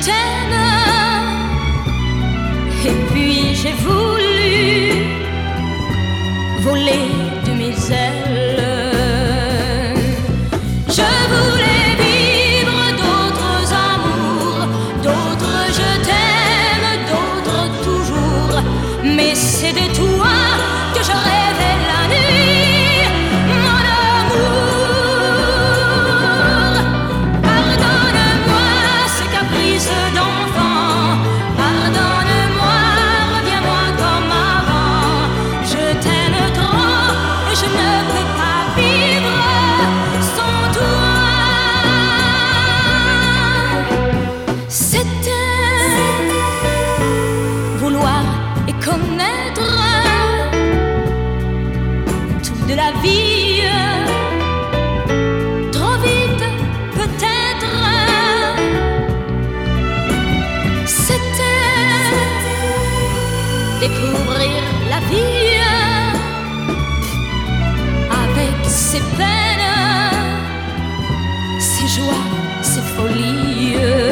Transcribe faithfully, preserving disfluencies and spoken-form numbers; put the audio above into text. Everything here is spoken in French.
t'aime. Et puis j'ai voulu voler de mes ailes. Je voulais vivre d'autres amours, d'autres je t'aime, d'autres toujours. Mais c'est de toi que je rêvais la nuit, mon amour. Pardonne-moi ces caprices d'enfant, pardonne-moi, reviens-moi comme avant. Je t'aime trop et je ne peux pas vivre sans toi. C'était vouloir et connaître tout de la vie, trop vite peut-être. C'était découvrir la vie avec ses peines, ses joies, ses folies.